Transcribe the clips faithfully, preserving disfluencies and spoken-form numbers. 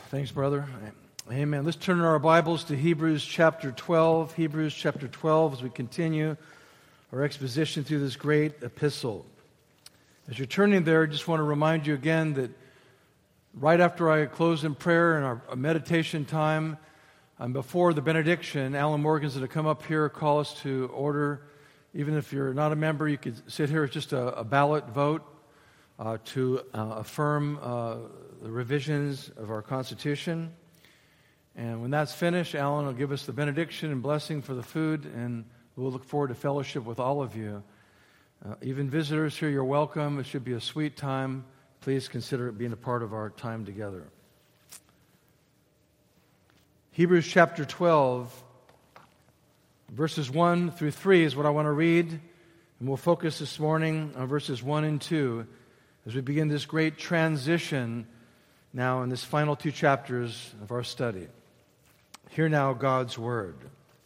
Thanks, brother. Amen. Let's turn our Bibles to Hebrews chapter twelve. Hebrews chapter twelve as we continue our exposition through this great epistle. As you're turning there, I just want to remind you again that right after I close in prayer and our, our meditation time, um, before the benediction, Alan Morgan's going to come up here, call us to order. Even if you're not a member, you could sit here. It's just a, a ballot vote uh, to uh, affirm uh, the revisions of our Constitution. And when that's finished, Alan will give us the benediction and blessing for the food, and we'll look forward to fellowship with all of you. Uh, even visitors here, you're welcome. It should be a sweet time. Please consider it being a part of our time together. Hebrews chapter twelve, verses one through three is what I want to read, and we'll focus this morning on verses one and two as we begin this great transition now in this final two chapters of our study. Hear now God's word.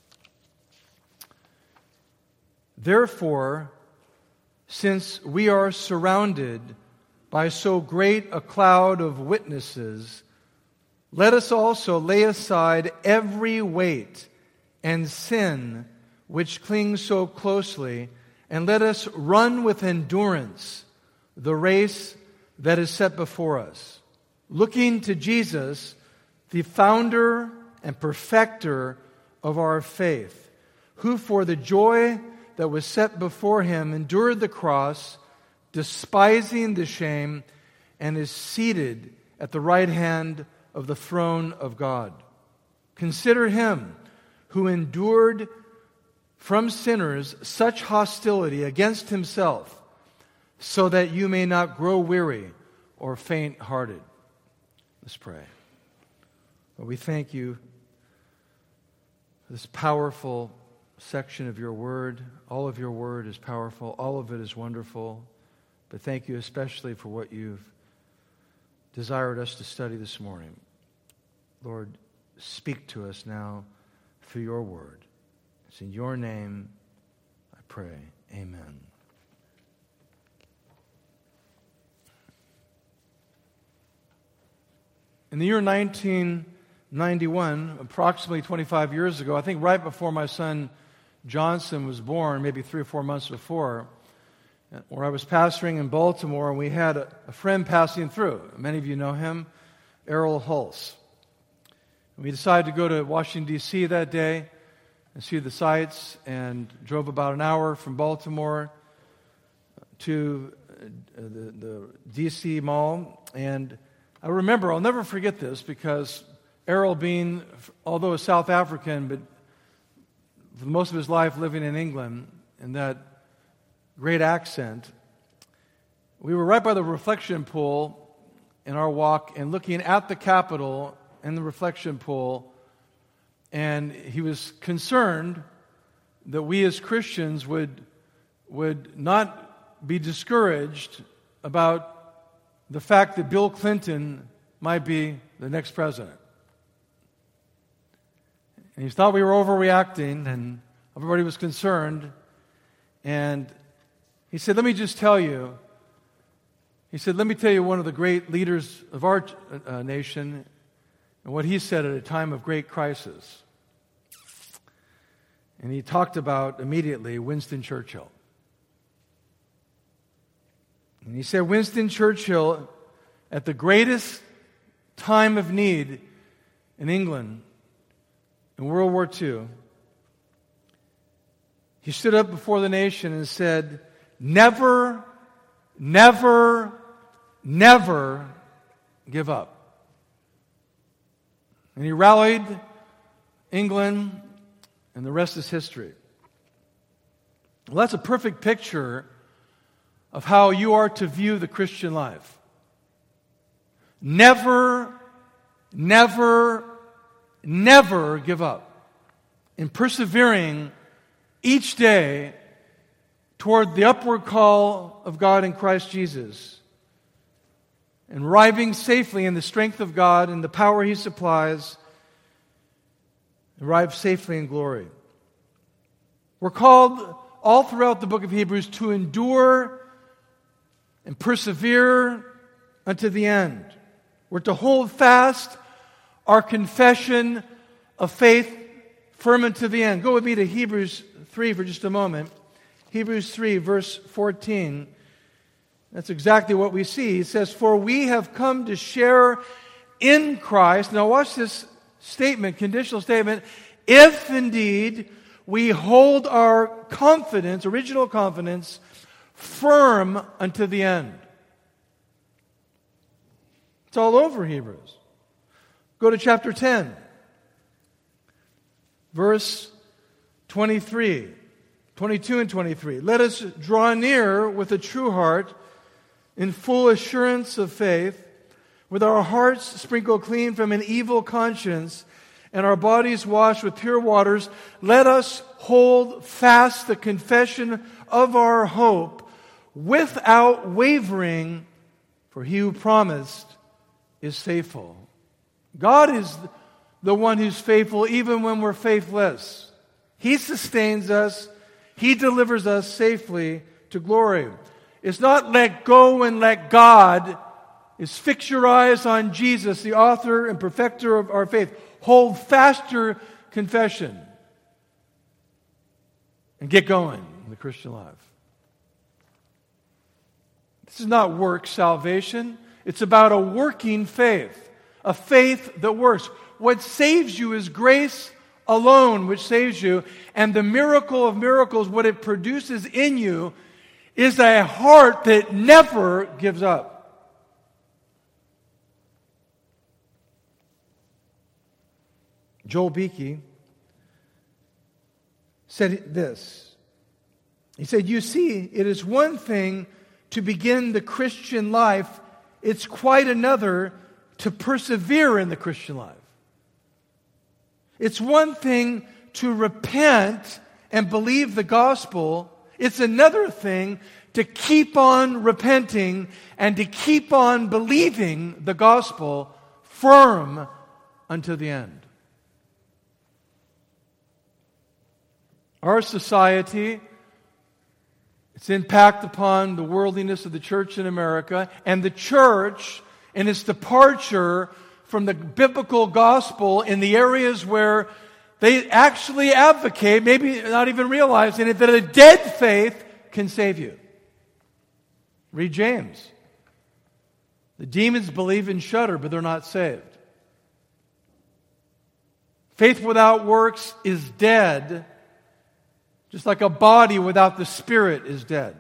Therefore, since we are surrounded by so great a cloud of witnesses, let us also lay aside every weight and sin which clings so closely, and let us run with endurance the race that is set before us, looking to Jesus, the founder and perfecter of our faith, who for the joy that was set before him endured the cross, despising the shame, and is seated at the right hand of the throne of God. Consider him who endured from sinners such hostility against himself, so that you may not grow weary or faint-hearted. Let's pray. Lord, we thank you for this powerful section of your word. All of your word is powerful. All of it is wonderful. But thank you especially for what you've desired us to study this morning. Lord, speak to us now through your word. It's in your name I pray. Amen. In the year nineteen ninety-one, approximately twenty-five years ago, I think right before my son Johnson was born, maybe three or four months before, where I was pastoring in Baltimore, and we had a, a friend passing through. Many of you know him, Errol Hulse. And we decided to go to Washington, D C that day and see the sights, and drove about an hour from Baltimore to the, the D C Mall. And I remember, I'll never forget this, because Errol being, although a South African, but for most of his life living in England, and that great accent, we were right by the reflection pool in our walk and looking at the Capitol and the reflection pool, and he was concerned that we as Christians would, would not be discouraged about the fact that Bill Clinton might be the next president. And he thought we were overreacting, and everybody was concerned. And he said, let me just tell you, he said, let me tell you one of the great leaders of our uh, nation and what he said at a time of great crisis. And he talked about immediately Winston Churchill. And he said, Winston Churchill, at the greatest time of need in England in World War Two, he stood up before the nation and said, never, never, never give up. And he rallied England, and the rest is history. Well, that's a perfect picture of how you are to view the Christian life. Never, never, never give up in persevering each day toward the upward call of God in Christ Jesus, and arriving safely in the strength of God and the power He supplies, arrive safely in glory. We're called all throughout the book of Hebrews to endure and persevere unto the end. We're to hold fast our confession of faith firm unto the end. Go with me to Hebrews three for just a moment. Hebrews three, verse fourteen. That's exactly what we see. He says, "For we have come to share in Christ." Now watch this statement, conditional statement. "If indeed we hold our confidence, original confidence, firm unto the end." It's all over Hebrews. Go to chapter ten, verse twenty-three, twenty-two and twenty-three. "Let us draw near with a true heart, in full assurance of faith, with our hearts sprinkled clean from an evil conscience, and our bodies washed with pure waters. Let us hold fast the confession of our hope without wavering, for he who promised is faithful." God is the one who's faithful even when we're faithless. He sustains us. He delivers us safely to glory. It's not let go and let God. It's fix your eyes on Jesus, the author and perfecter of our faith. Hold fast your confession and get going in the Christian life. This is not work salvation. It's about a working faith, a faith that works. What saves you is grace alone, which saves you. And the miracle of miracles, what it produces in you, is a heart that never gives up. Joel Beeke said this. He said, "You see, it is one thing to begin the Christian life. It's quite another to persevere in the Christian life. It's one thing to repent and believe the gospel. It's another thing to keep on repenting and to keep on believing the gospel firm unto the end." Our society, its impact upon the worldliness of the church in America, and the church and its departure from the biblical gospel in the areas where they actually advocate, maybe not even realizing it, that a dead faith can save you. Read James. The demons believe and shudder, but they're not saved. Faith without works is dead, just like a body without the spirit is dead.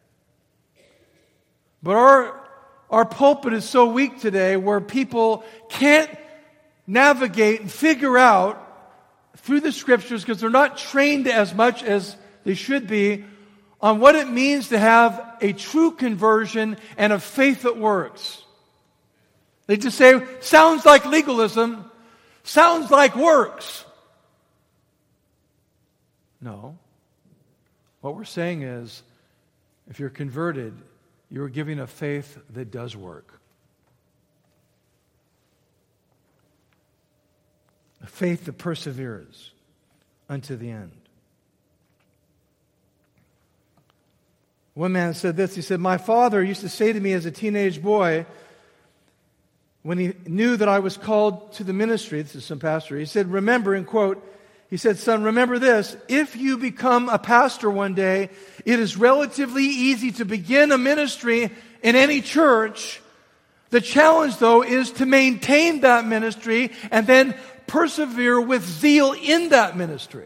But our, our pulpit is so weak today where people can't navigate and figure out through the Scriptures, because they're not trained as much as they should be, on what it means to have a true conversion and a faith that works. They just say, sounds like legalism, sounds like works. No. What we're saying is, if you're converted, you're giving a faith that does work. A faith that perseveres unto the end. One man said this, he said, "My father used to say to me as a teenage boy, when he knew that I was called to the ministry," this is some pastor, he said, "Remember," and quote, he said, "Son, remember this, if you become a pastor one day, it is relatively easy to begin a ministry in any church. The challenge, though, is to maintain that ministry and then persevere with zeal in that ministry."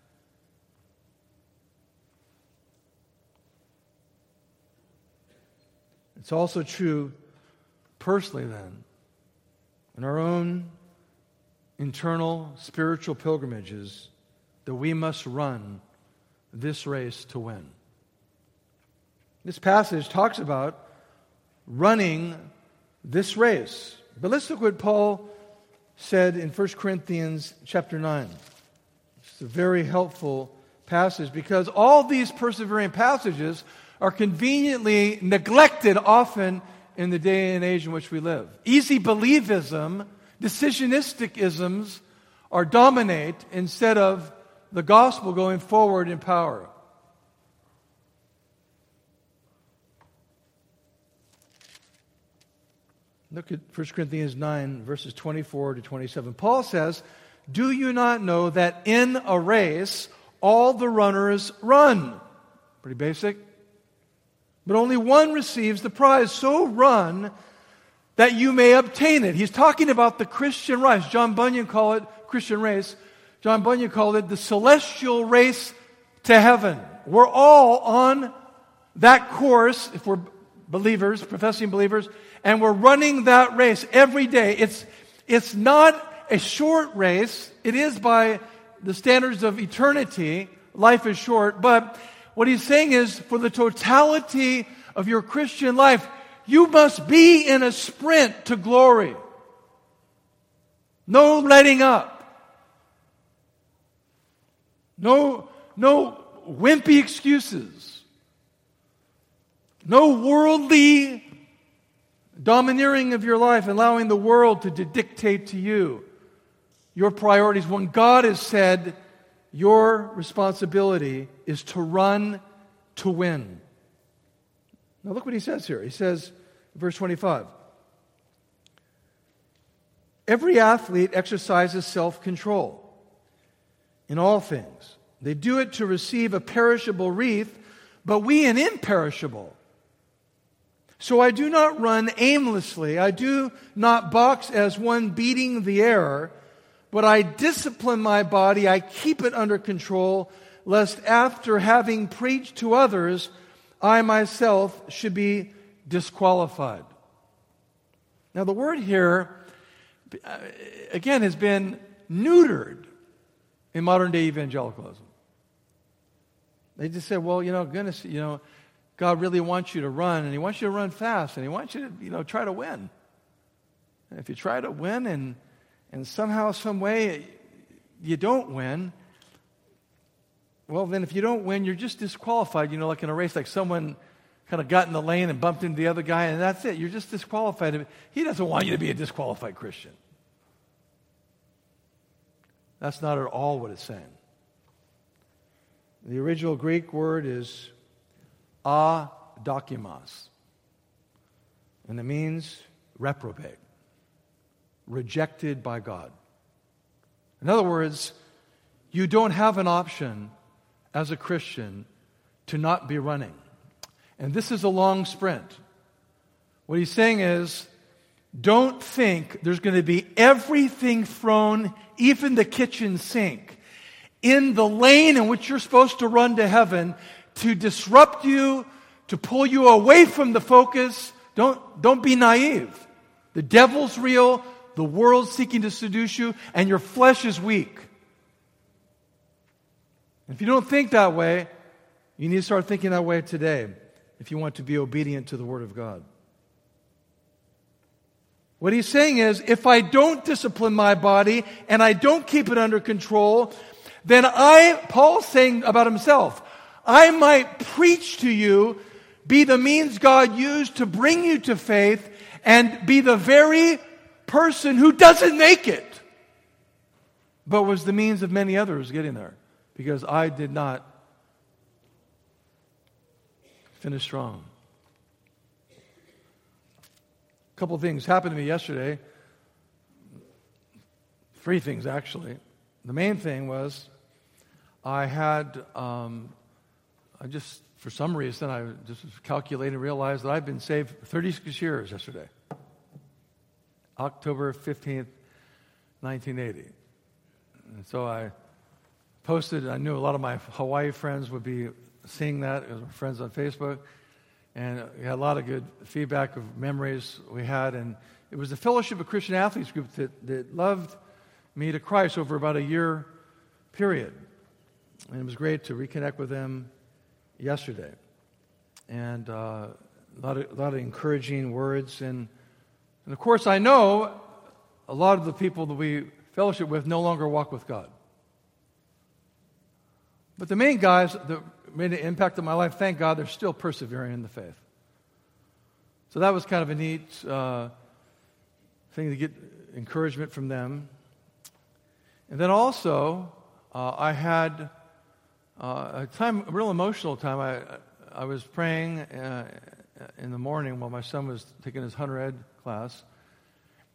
It's also true personally then, in our own internal spiritual pilgrimages, that we must run this race to win. This passage talks about running this race. But let's look what Paul said in First Corinthians chapter nine. It's a very helpful passage because all these persevering passages are conveniently neglected often in the day and age in which we live. Easy believism, decisionistic isms are dominate instead of the gospel going forward in power. Look at First Corinthians nine, verses twenty-four to twenty-seven. Paul says, "Do you not know that in a race all the runners run?" Pretty basic. "But only one receives the prize. So run that you may obtain it." He's talking about the Christian race. John Bunyan called it Christian race. John Bunyan called it the celestial race to heaven. We're all on that course, if we're believers, professing believers, and we're running that race every day. It's, it's not a short race. It is by the standards of eternity. Life is short. But what he's saying is, for the totality of your Christian life, you must be in a sprint to glory. No letting up. No, no wimpy excuses. No worldly domineering of your life, allowing the world to dictate to you your priorities. When God has said your responsibility is to run to win. Now look what he says here. He says, verse twenty-five, "Every athlete exercises self-control in all things. They do it to receive a perishable wreath, but we an imperishable. So I do not run aimlessly. I do not box as one beating the air, but I discipline my body. I keep it under control, lest after having preached to others, I myself should be disqualified." Now the word here, again, has been neutered in modern day evangelicalism. They just say, well, you know, goodness, you know, God really wants you to run, and He wants you to run fast, and He wants you to, you know, try to win. And if you try to win and and somehow, some way, you don't win, well, then if you don't win, you're just disqualified. You know, like in a race, like someone kind of got in the lane and bumped into the other guy, and that's it. You're just disqualified. He doesn't want you to be a disqualified Christian. That's not at all what it's saying. The original Greek word is adokimos, and it means reprobate, rejected by God. In other words, you don't have an option as a Christian to not be running. And this is a long sprint. What he's saying is, don't think there's going to be everything thrown, even the kitchen sink, in the lane in which you're supposed to run to heaven to disrupt you, to pull you away from the focus. Don't, don't be naive. The devil's real, the world's seeking to seduce you, and your flesh is weak. If you don't think that way, you need to start thinking that way today if you want to be obedient to the Word of God. What he's saying is, if I don't discipline my body and I don't keep it under control, then I, Paul's saying about himself, I might preach to you, be the means God used to bring you to faith, and be the very person who doesn't make it, but was the means of many others getting there, because I did not finish strong. A couple of things happened to me yesterday. Three things, actually. The main thing was I had, um, I just, for some reason, I just was calculating and realized that I've been saved for thirty-six years yesterday. October fifteenth, nineteen eighty. And so I posted, I knew a lot of my Hawaii friends would be seeing that, as my friends on Facebook, and we had a lot of good feedback of memories we had, and it was the Fellowship of Christian Athletes group that, that loved me to Christ over about a year period. And it was great to reconnect with them yesterday. And uh, a, lot of, a lot of encouraging words. And, and of course, I know a lot of the people that we fellowship with no longer walk with God. But the main guys that made an impact on my life, thank God, they're still persevering in the faith. So that was kind of a neat uh, thing to get encouragement from them. And then also, uh, I had uh, a time, a real emotional time. I I was praying uh, in the morning while my son was taking his Hunter Ed class,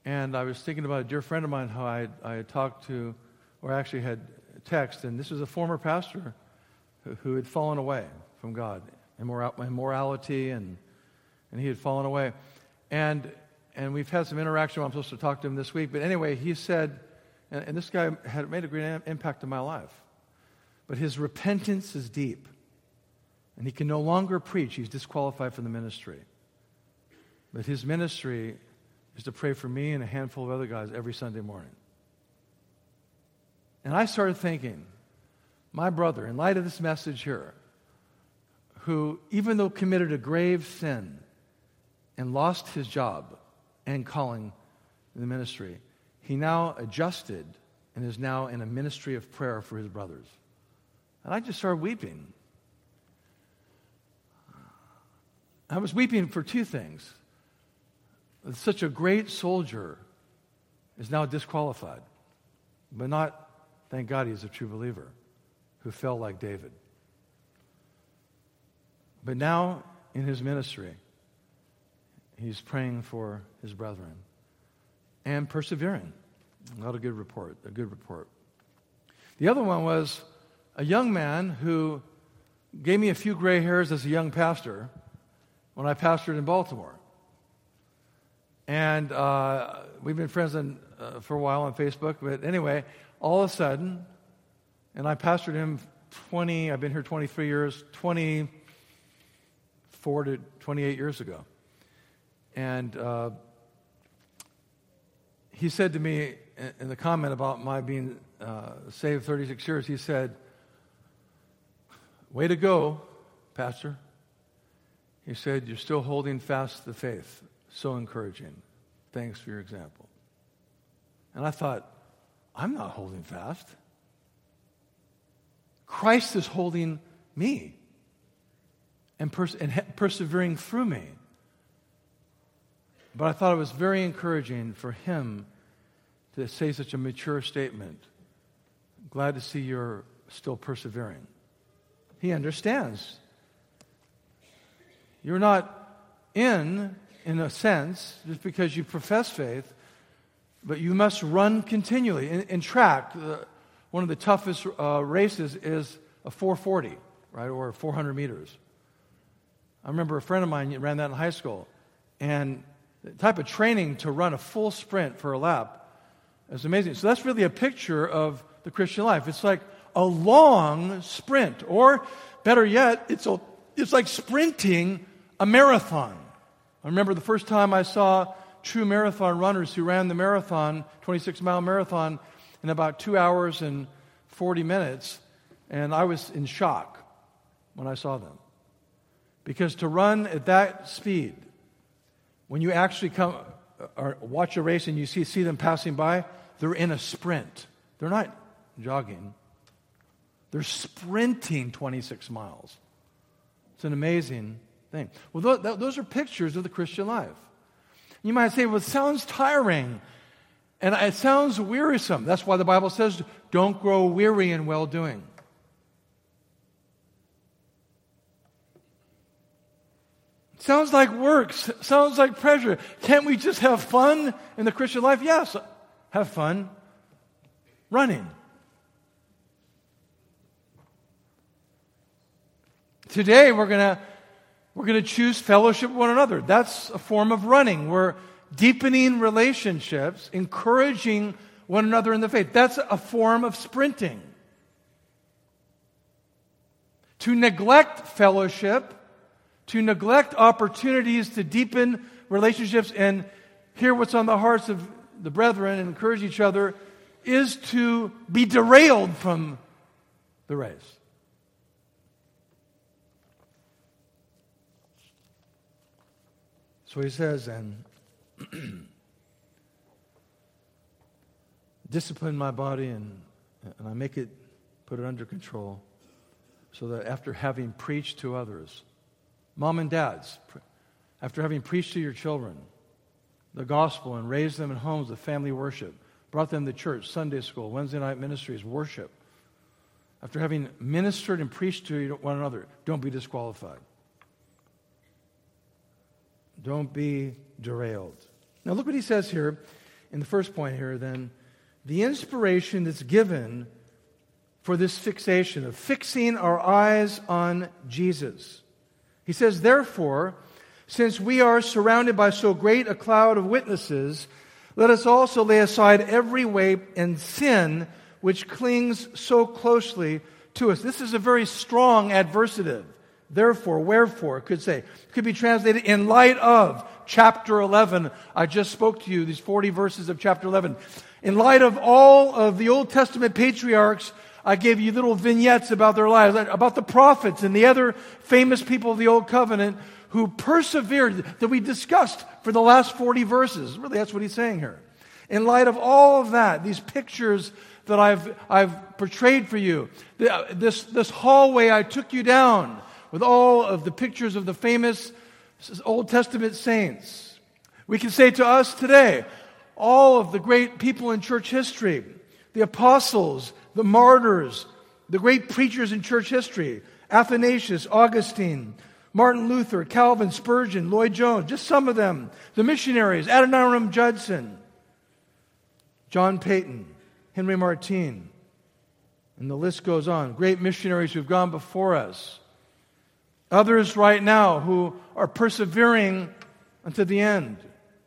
And I was thinking about a dear friend of mine who I, I had talked to, or actually had text, and this was a former pastor who, who had fallen away from God in, moral, in morality, and and he had fallen away. And and we've had some interaction. I'm supposed to talk to him this week. But anyway, he said, and, and this guy had made a great impact in my life, but his repentance is deep. And he can no longer preach. He's disqualified from the ministry. But his ministry is to pray for me and a handful of other guys every Sunday morning. And I started thinking, my brother, in light of this message here, who, even though committed a grave sin and lost his job and calling in the ministry, he now adjusted and is now in a ministry of prayer for his brothers. And I just started weeping. I was weeping for two things. Such a great soldier is now disqualified, but not, thank God, he's a true believer who fell like David. But now, in his ministry, he's praying for his brethren and persevering. Not a good report, a good report. The other one was a young man who gave me a few gray hairs as a young pastor when I pastored in Baltimore. And uh, we've been friends on, uh, for a while on Facebook. But anyway, all of a sudden, and I pastored him twenty, I've been here twenty-three years, twenty-four to twenty-eight years ago. And uh, he said to me in, in the comment about my being uh, saved thirty-six years, he said, "Way to go, Pastor." He said, "You're still holding fast the faith. So encouraging. Thanks for your example." And I thought, I'm not holding fast. Christ is holding me and, pers- and he- persevering through me. But I thought it was very encouraging for him to say such a mature statement. Glad to see you're still persevering. He understands. You're not in, in a sense, just because you profess faith, but you must run continually. In, in track, uh, one of the toughest uh, races is a four forty, right, or four hundred meters. I remember a friend of mine ran that in high school, and the type of training to run a full sprint for a lap is amazing. So that's really a picture of the Christian life. It's like a long sprint, or better yet, it's a, it's like sprinting a marathon. I remember the first time I saw true marathon runners who ran the marathon, twenty-six mile marathon, in about two hours and forty minutes, and I was in shock when I saw them. Because to run at that speed, when you actually come or watch a race and you see, see them passing by, they're in a sprint. They're not jogging. They're sprinting twenty-six miles. It's an amazing thing. Well, th- those are pictures of the Christian life. You might say, well, it sounds tiring, and it sounds wearisome. That's why the Bible says, don't grow weary in well-doing. Sounds like work. Sounds like pressure. Can't we just have fun in the Christian life? Yes, have fun running. Today, we're going to We're going to choose fellowship with one another. That's a form of running. We're deepening relationships, encouraging one another in the faith. That's a form of sprinting. To neglect fellowship, to neglect opportunities to deepen relationships and hear what's on the hearts of the brethren and encourage each other, is to be derailed from the race. So he says, and discipline my body and, and I make it, put it under control, so that after having preached to others, mom and dads, after having preached to your children the gospel and raised them in homes of family worship, brought them to church, Sunday school, Wednesday night ministries, worship, after having ministered and preached to one another, don't be disqualified. Don't be derailed. Now look what he says here in the first point here, then, the inspiration that's given for this fixation, of fixing our eyes on Jesus. He says, therefore, since we are surrounded by so great a cloud of witnesses, let us also lay aside every weight and sin which clings so closely to us. This is a very strong adversative. Therefore, wherefore, could say, could be translated in light of chapter eleven. I just spoke to you, these forty verses of chapter eleven. In light of all of the Old Testament patriarchs, I gave you little vignettes about their lives, about the prophets and the other famous people of the Old Covenant who persevered, that we discussed for the last forty verses. Really, that's what he's saying here. In light of all of that, these pictures that I've, I've portrayed for you, this, this hallway I took you down with all of the pictures of the famous Old Testament saints, we can say to us today, all of the great people in church history, the apostles, the martyrs, the great preachers in church history, Athanasius, Augustine, Martin Luther, Calvin, Spurgeon, Lloyd Jones, just some of them, the missionaries, Adoniram Judson, John Payton, Henry Martyn, and the list goes on. Great missionaries who've gone before us. Others right now who are persevering unto the end.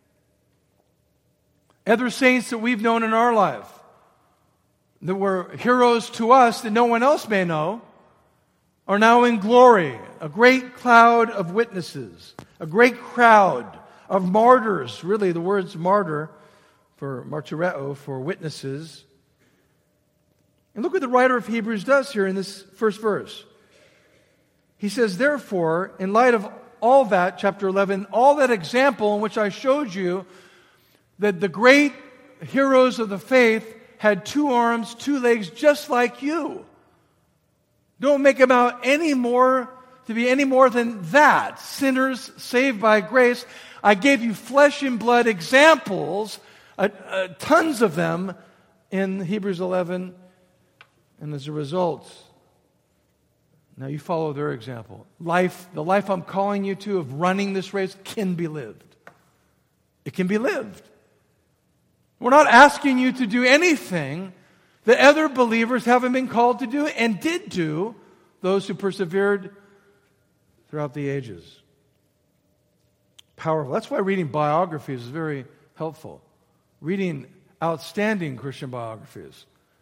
Other saints that we've known in our life that were heroes to us that no one else may know are now in glory. A great cloud of witnesses. A great crowd of martyrs. Really, the word's martyr for martyreo, for witnesses. And look what the writer of Hebrews does here in this first verse. He says, therefore, in light of all that, chapter eleven, all that example in which I showed you that the great heroes of the faith had two arms, two legs, just like you. Don't make them out any more to be any more than that. Sinners saved by grace. I gave you flesh and blood examples, uh, uh, tons of them in Hebrews eleven. And as a result, now you follow their example. Life, the life I'm calling you to of running this race can be lived. It can be lived. We're not asking you to do anything that other believers haven't been called to do and did do, those who persevered throughout the ages. Powerful. That's why reading biographies is very helpful. Reading outstanding Christian biographies.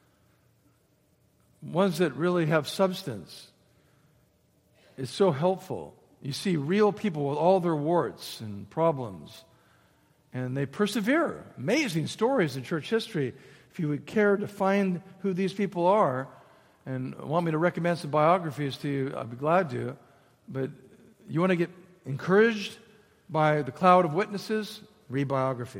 Ones that really have substance. Is so helpful. You see real people with all their warts and problems. And they persevere. Amazing stories in church history. If you would care to find who these people are and want me to recommend some biographies to you, I'd be glad to. But you want to get encouraged by the cloud of witnesses? Read biography.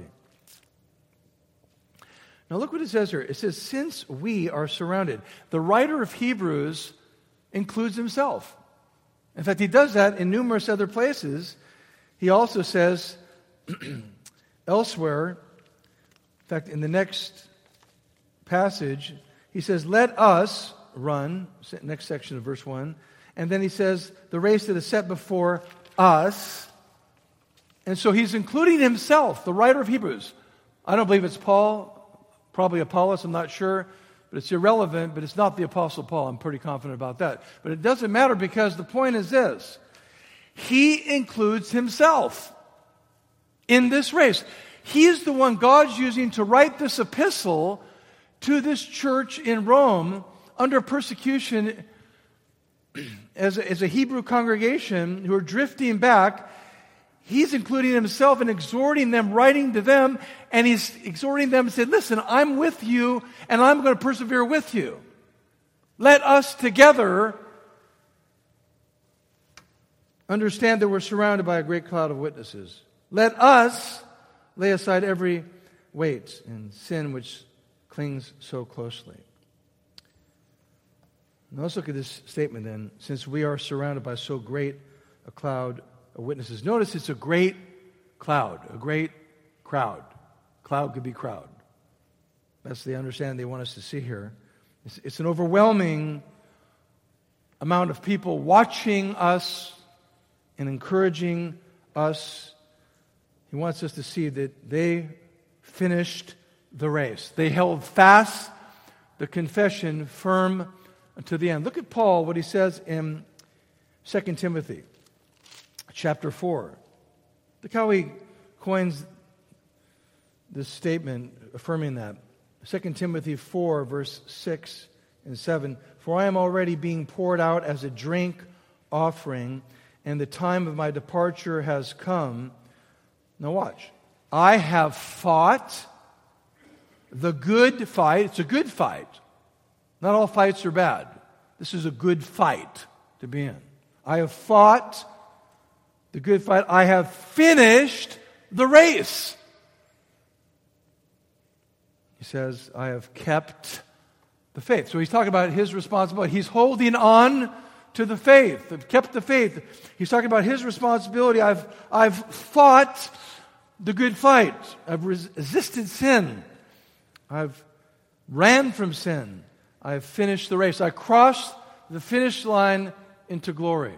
Now look what it says here. It says, since we are surrounded. The writer of Hebrews includes himself. In fact, he does that in numerous other places. He also says elsewhere, in fact, in the next passage, he says, let us run, next section of verse one, and then he says, the race that is set before us. And so he's including himself, the writer of Hebrews. I don't believe it's Paul, probably Apollos, I'm not sure. But it's irrelevant, but it's not the Apostle Paul. I'm pretty confident about that. But it doesn't matter because the point is this. He includes himself in this race. He is the one God's using to write this epistle to this church in Rome under persecution as a, as a Hebrew congregation who are drifting back. He's including himself and exhorting them, writing to them, and he's exhorting them and saying, listen, I'm with you, and I'm going to persevere with you. Let us together understand that we're surrounded by a great cloud of witnesses. Let us lay aside every weight and sin which clings so closely. Now let's look at this statement then. Since we are surrounded by so great a cloud of witnesses. Notice it's a great cloud, a great crowd. Cloud could be crowd. That's the understanding they want us to see here. It's, it's an overwhelming amount of people watching us and encouraging us. He wants us to see that they finished the race. They held fast the confession firm to the end. Look at Paul, what he says in Second Timothy chapter four. Look how he coins this statement affirming that. Second Timothy four, verse six and seven. For I am already being poured out as a drink offering, and the time of my departure has come. Now watch. I have fought the good fight. It's a good fight. Not all fights are bad. This is a good fight to be in. I have fought the good fight. I have finished the race. He says, I have kept the faith. So he's talking about his responsibility. He's holding on to the faith. I've kept the faith. He's talking about his responsibility. I've, I've fought the good fight. I've resisted sin. I've ran from sin. I've finished the race. I crossed the finish line into glory.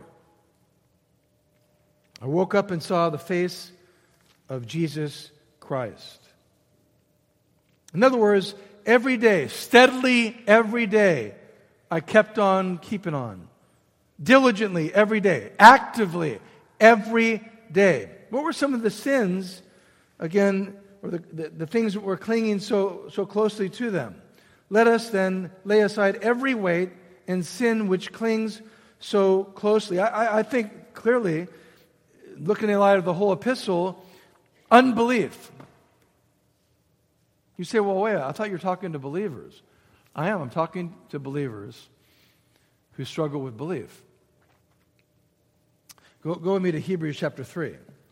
I woke up and saw the face of Jesus Christ. In other words, every day, steadily every day, I kept on keeping on. Diligently every day. Actively every day. What were some of the sins, again, or the, the, the things that were clinging so, so closely to them? Let us then lay aside every weight and sin which clings so closely. I, I, I think clearly, looking in light of the whole epistle, unbelief. You say, well, wait, I thought you were talking to believers. I am. I'm talking to believers who struggle with belief. Go, go with me to Hebrews chapter three.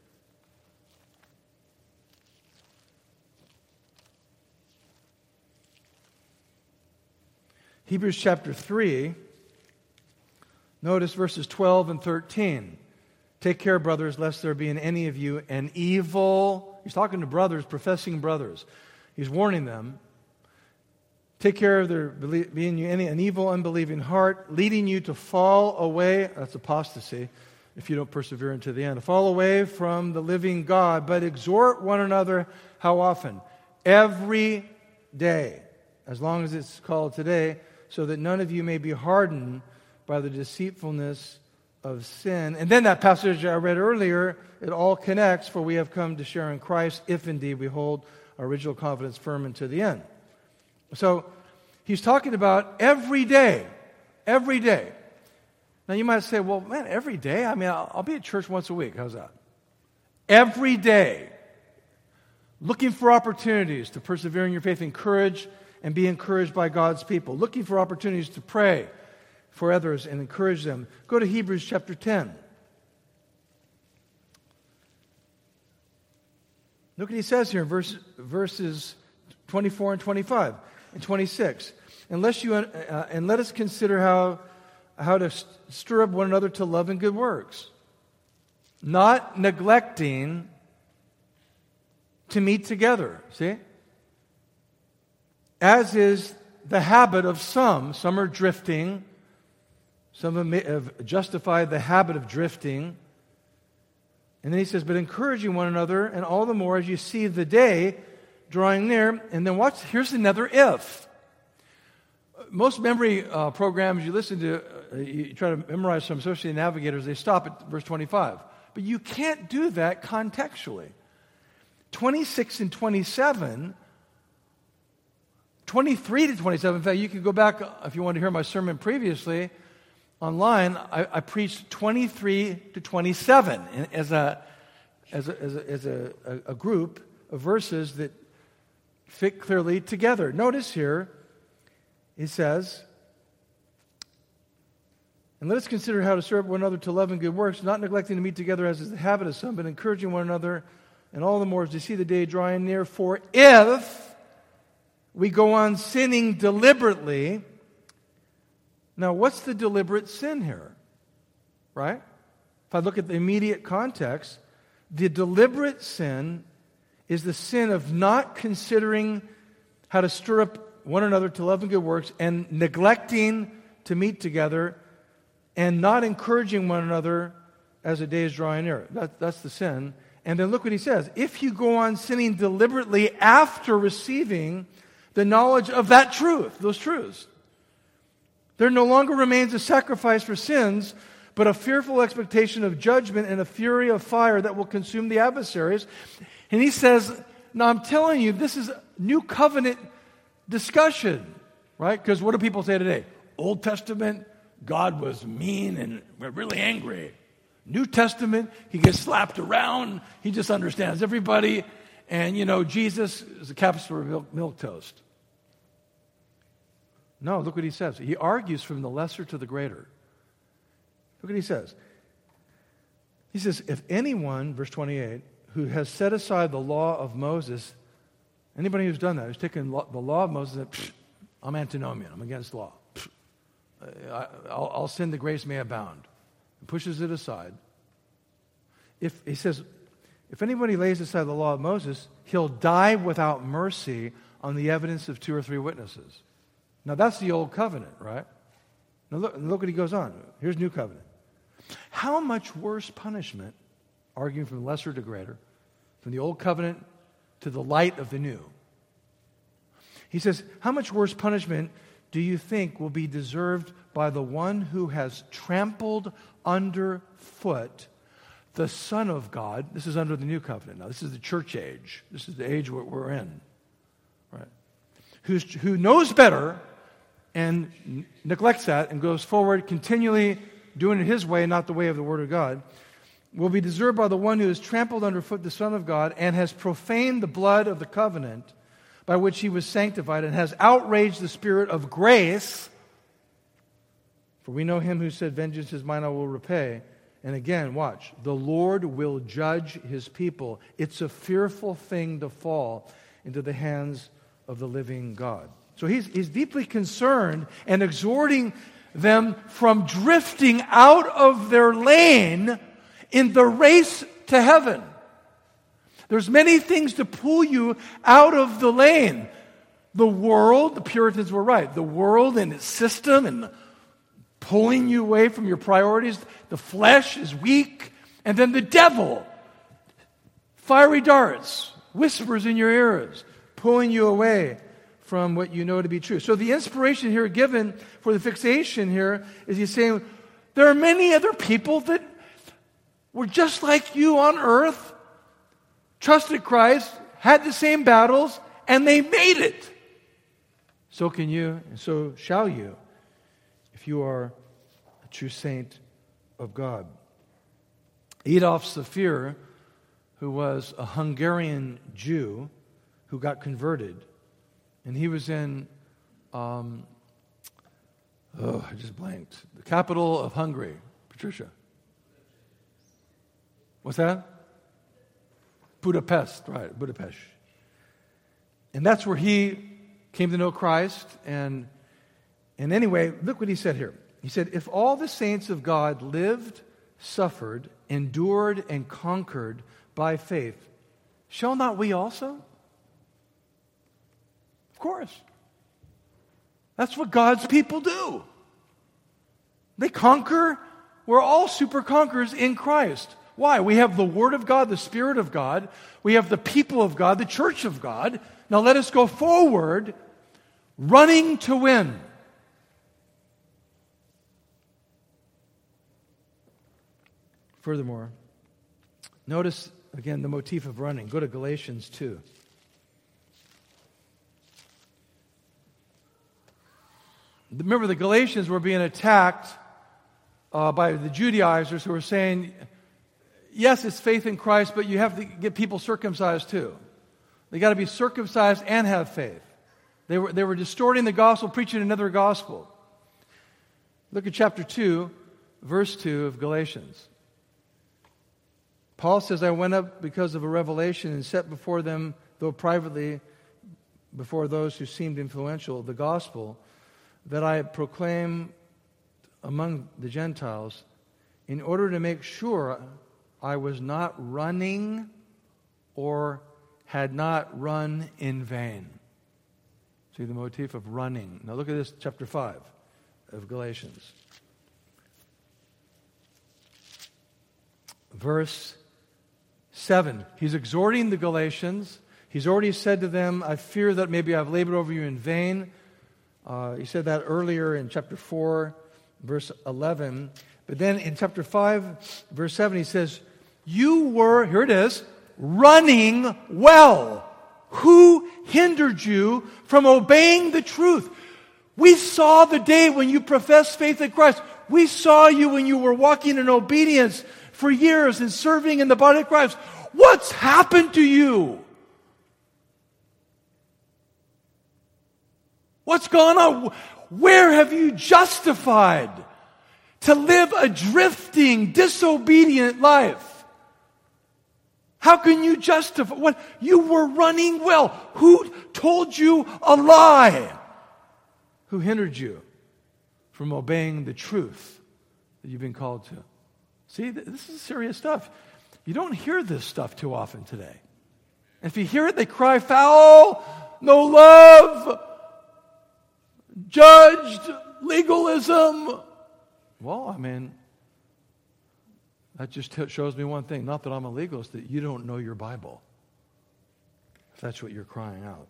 Hebrews chapter three, notice verses twelve and thirteen. Take care, brothers, lest there be in any of you an evil... He's talking to brothers, professing brothers. He's warning them. Take care of there be in you any an evil, unbelieving heart, leading you to fall away. That's apostasy, if you don't persevere unto the end. Fall away from the living God, but exhort one another, how often? Every day, as long as it's called today, so that none of you may be hardened by the deceitfulness of sin. And then that passage I read earlier, it all connects, for we have come to share in Christ, if indeed we hold our original confidence firm unto the end. So he's talking about every day, every day. Now you might say, well, man, every day? I mean, I'll, I'll be at church once a week. How's that? Every day, looking for opportunities to persevere in your faith, encourage and be encouraged by God's people. Looking for opportunities to pray for others and encourage them. Go to Hebrews chapter ten. Look what he says here in verse, verses twenty-four and twenty-five and twenty-six. Unless you, uh, and let us consider how, how to stir up one another to love and good works, not neglecting to meet together. See? As is the habit of some. Some are drifting. Some have justified the habit of drifting. And then he says, but encouraging one another, and all the more as you see the day drawing near. And then watch, here's another if. Most memory uh, programs you listen to, uh, you try to memorize some associated navigators, they stop at verse twenty-five. But you can't do that contextually. twenty-six and twenty-seven, twenty-three to twenty-seven, in fact, you can go back, if you want to hear my sermon previously, online, I, I preached twenty-three to twenty-seven as a as a, as a, as a, a group of verses that fit clearly together. Notice here, he says, and let us consider how to serve one another to love and good works, not neglecting to meet together as is the habit of some, but encouraging one another, and all the more as you see the day drawing near. For if we go on sinning deliberately... Now, what's the deliberate sin here? Right? If I look at the immediate context, the deliberate sin is the sin of not considering how to stir up one another to love and good works, and neglecting to meet together, and not encouraging one another as the day is drawing near. That, that's the sin. And then look what he says. If you go on sinning deliberately after receiving the knowledge of that truth, those truths, there no longer remains a sacrifice for sins, but a fearful expectation of judgment and a fury of fire that will consume the adversaries. And he says, now I'm telling you, this is new covenant discussion, right? Because what do people say today? Old Testament, God was mean and really angry. New Testament, he gets slapped around. He just understands everybody. And, you know, Jesus is a capsule of milk, milk toast. No, look what he says. He argues from the lesser to the greater. Look what he says. He says, if anyone, verse twenty-eight, who has set aside the law of Moses, anybody who's done that, who's taken the law of Moses and said, I'm antinomian, I'm against law. I, I'll, I'll sin, the grace may abound. And pushes it aside. If he says, if anybody lays aside the law of Moses, he'll die without mercy on the evidence of two or three witnesses. Now that's the old covenant, right? Now look, look what he goes on. Here's new covenant. How much worse punishment, arguing from lesser to greater, from the old covenant to the light of the new. He says, how much worse punishment do you think will be deserved by the one who has trampled underfoot the Son of God? This is under the new covenant. Now, this is the church age. This is the age we're in. Right? Who's, who knows better and n- neglects that and goes forward continually doing it his way, not the way of the Word of God, will be deserved by the one who has trampled underfoot the Son of God and has profaned the blood of the covenant by which he was sanctified and has outraged the Spirit of grace. For we know him who said, vengeance is mine, I will repay. And again, watch, the Lord will judge his people. It's a fearful thing to fall into the hands of the living God. So he's, he's deeply concerned and exhorting them from drifting out of their lane in the race to heaven. There's many things to pull you out of the lane. The world, the Puritans were right, the world and its system and pulling you away from your priorities. The flesh is weak. And then the devil, fiery darts, whispers in your ears, pulling you away from what you know to be true. So the inspiration here given for the fixation here is he's saying, there are many other people that were just like you on earth, trusted Christ, had the same battles, and they made it. So can you, and so shall you, if you are a true saint of God. Adolf Saphir, who was a Hungarian Jew who got converted, and he was in, um, oh, I just blanked, the capital of Hungary, Patricia. What's that? Budapest, right, Budapest. And that's where he came to know Christ. And, and anyway, look what he said here. He said, if all the saints of God lived, suffered, endured, and conquered by faith, shall not we also? Of course. That's what God's people do. They conquer. We're all super conquerors in Christ. Why? We have the Word of God, the Spirit of God. We have the people of God, the church of God. Now let us go forward, running to win. Furthermore, notice again the motif of running. Go to Galatians two. Remember, the Galatians were being attacked uh, by the Judaizers who were saying, yes, it's faith in Christ, but you have to get people circumcised too. They got to be circumcised and have faith. They were, they were distorting the gospel, preaching another gospel. Look at chapter two, verse two of Galatians. Paul says, I went up because of a revelation and set before them, though privately, before those who seemed influential, the gospel that I proclaim among the Gentiles in order to make sure I was not running or had not run in vain. See the motif of running. Now look at this, chapter five of Galatians. Verse seven. He's exhorting the Galatians. He's already said to them, I fear that maybe I've labored over you in vain. Uh, he said that earlier in chapter four, verse eleven. But then in chapter five, verse seven, he says, you were, here it is, running well. Who hindered you from obeying the truth? We saw the day when you professed faith in Christ. We saw you when you were walking in obedience for years and serving in the body of Christ. What's happened to you? What's gone on? Where have you justified to live a drifting, disobedient life? How can you justify what you were running well? Who told you a lie? Who hindered you from obeying the truth that you've been called to? See, this is serious stuff. You don't hear this stuff too often today. And if you hear it, they cry foul, no love, judged, legalism. Well, I mean, that just t- shows me one thing. Not that I'm a legalist, that you don't know your Bible. If that's what you're crying out.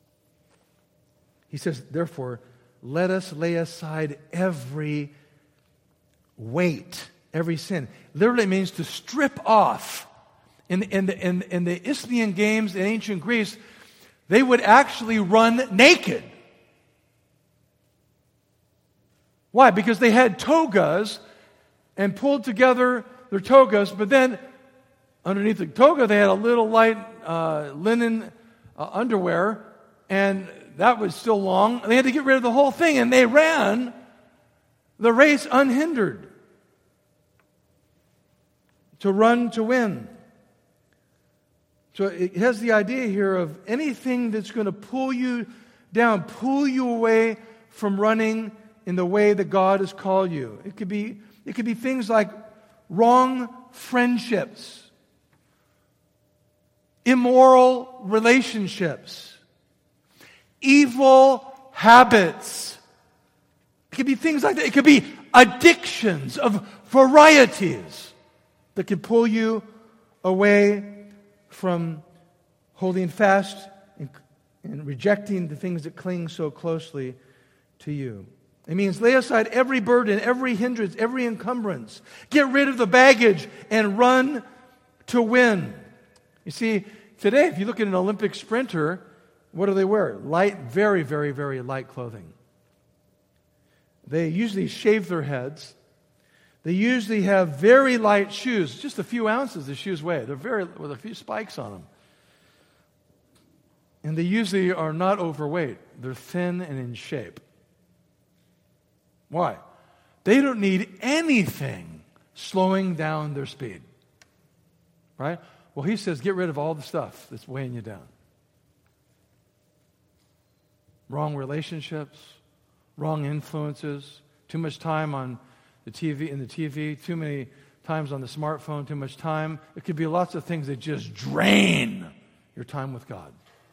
He says, therefore, let us lay aside every weight, every sin. Literally means to strip off. In, in, the, in, in the Isthmian Games in ancient Greece, they would actually run naked. Why? Because they had togas and pulled together their togas, but then underneath the toga they had a little light uh, linen uh, underwear, and that was still long. They had to get rid of the whole thing, and they ran the race unhindered. To run to win. So it has the idea here of anything that's going to pull you down, pull you away from running in the way that God has called you. It could be, it could be things like wrong friendships, immoral relationships, evil habits. It could be things like that. It could be addictions of varieties that can pull you away from holding fast and, and rejecting the things that cling so closely to you. It means lay aside every burden, every hindrance, every encumbrance. Get rid of the baggage and run to win. You see, today, if you look at an Olympic sprinter, what do they wear? Light, very, very, very light clothing. They usually shave their heads. They usually have very light shoes, just a few ounces the shoes weigh. They're very, with a few spikes on them. And they usually are not overweight. They're thin and in shape. Why? They don't need anything slowing down their speed. Right? Well, he says get rid of all the stuff that's weighing you down. Wrong relationships, wrong influences, too much time on the T V, in the T V, too many times on the smartphone, too much time. It could be lots of things that just drain your time with God.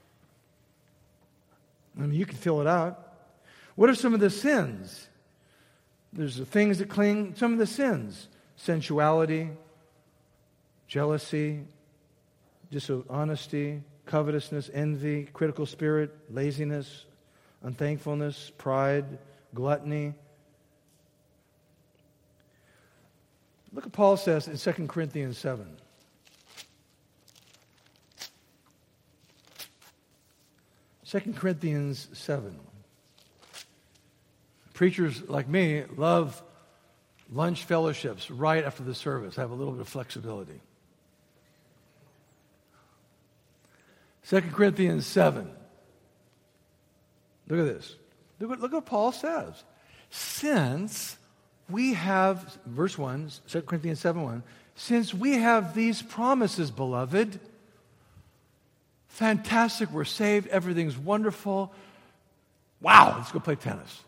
I mean, you can fill it out. What are some of the sins? There's the things that cling, some of the sins. Sensuality, jealousy, dishonesty, covetousness, envy, critical spirit, laziness, unthankfulness, pride, gluttony. Look what Paul says in Second Corinthians seven. Second Corinthians seven. Preachers like me love lunch fellowships right after the service. Have a little bit of flexibility. Second Corinthians seven. Look at this. Look what, look what Paul says. Since we have, verse one, Second Corinthians seven one, since we have these promises, beloved, fantastic, we're saved, everything's wonderful. Wow, let's go play tennis.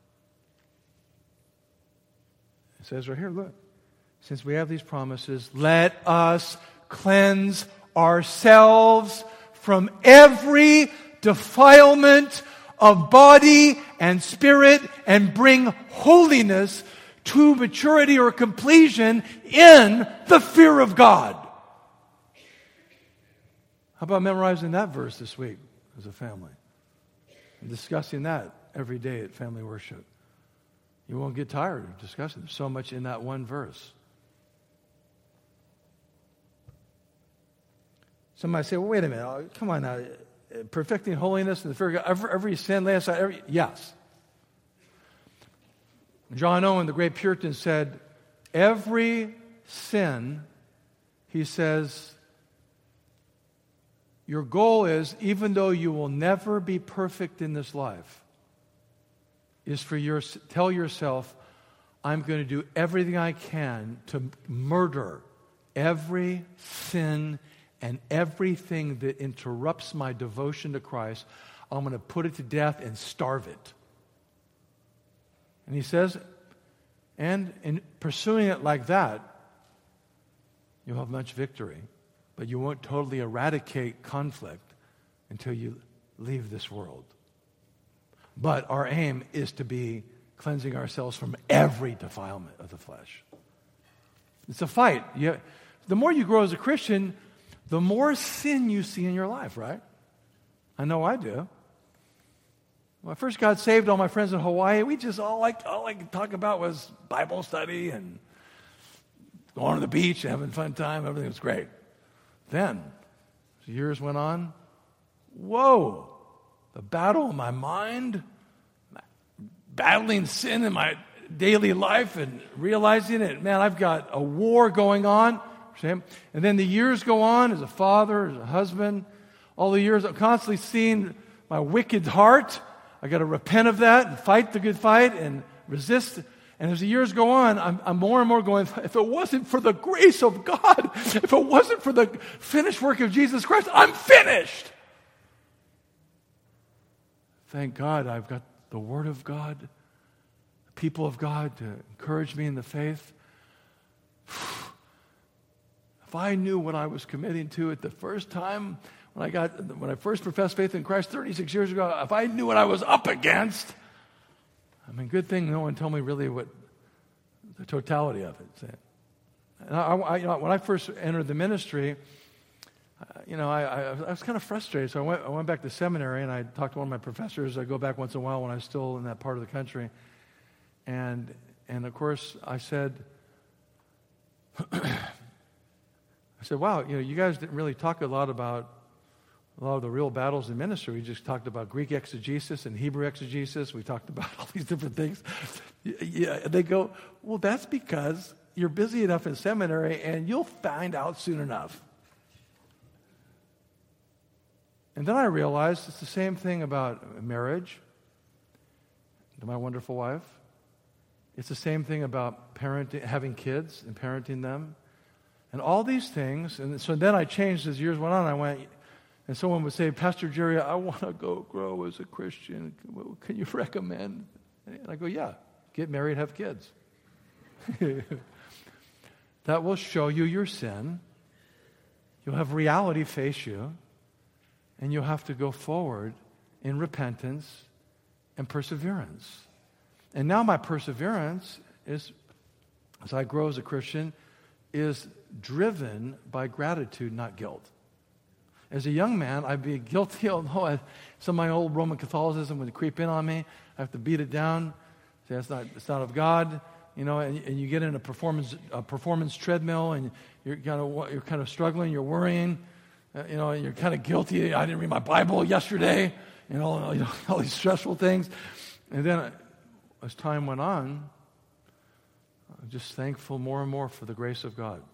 It says right here, look, since we have these promises, let us cleanse ourselves from every defilement of body and spirit and bring holiness to maturity or completion in the fear of God. How about memorizing that verse this week as a family and discussing that every day at family worship? You won't get tired of discussing. There's so much in that one verse. Somebody say, well, wait a minute. Oh, come on now. Perfecting holiness and the fear of God. Every, every sin, lay aside. Every, yes. John Owen, the great Puritan, said, every sin, he says, your goal is, even though you will never be perfect in this life, is for your, tell yourself, I'm going to do everything I can to murder every sin and everything that interrupts my devotion to Christ. I'm going to put it to death and starve it. And he says, and in pursuing it like that, you'll have much victory, but you won't totally eradicate conflict until you leave this world. But our aim is to be cleansing ourselves from every defilement of the flesh. It's a fight. You, the more you grow as a Christian, the more sin you see in your life, right? I know I do. When I first got saved, all my friends in Hawaii, we just all like all I could talk about was Bible study and going to the beach, having a fun time. Everything was great. Then, as years went on, whoa, the battle in my mind, battling sin in my daily life and realizing it. Man, I've got a war going on. And then the years go on as a father, as a husband. All the years I'm constantly seeing my wicked heart. I got to repent of that and fight the good fight and resist. And as the years go on, I'm, I'm more and more going, if it wasn't for the grace of God, if it wasn't for the finished work of Jesus Christ, I'm finished. Thank God I've got the Word of God, the people of God to encourage me in the faith. If I knew what I was committing to at the first time, when I got when I first professed faith in Christ thirty-six years ago, if I knew what I was up against, I mean, good thing no one told me really what the totality of it. And I, I, you know, when I first entered the ministry, uh, you know, I, I, I was kind of frustrated. So I went, I went back to seminary, and I talked to one of my professors. I go back once in a while when I was still in that part of the country, and and of course I said. I said, wow, you know, you guys didn't really talk a lot about a lot of the real battles in ministry. We just talked about Greek exegesis and Hebrew exegesis. We talked about all these different things. Yeah, they go, well, that's because you're busy enough in seminary and you'll find out soon enough. And then I realized it's the same thing about marriage, to my wonderful wife. It's the same thing about parenting, having kids and parenting them. And all these things, and so then I changed as years went on. I went, and someone would say, Pastor Jerry, I want to go grow as a Christian. Can you recommend? And I go, yeah, get married, have kids. That will show you your sin. You'll have reality face you, and you'll have to go forward in repentance and perseverance. And now my perseverance is, as I grow as a Christian, is driven by gratitude, not guilt. As a young man, I'd be guilty, although I, some of my old Roman Catholicism would creep in on me. I have to beat it down. Say, it's not, it's not of God, you know. And, and you get in a performance, a performance treadmill, and you're kind of, you're kind of struggling. You're worrying, uh, you know. And you're kind of guilty. I didn't read my Bible yesterday, you know, you know all these stressful things. And then, as time went on, I'm just thankful more and more for the grace of God.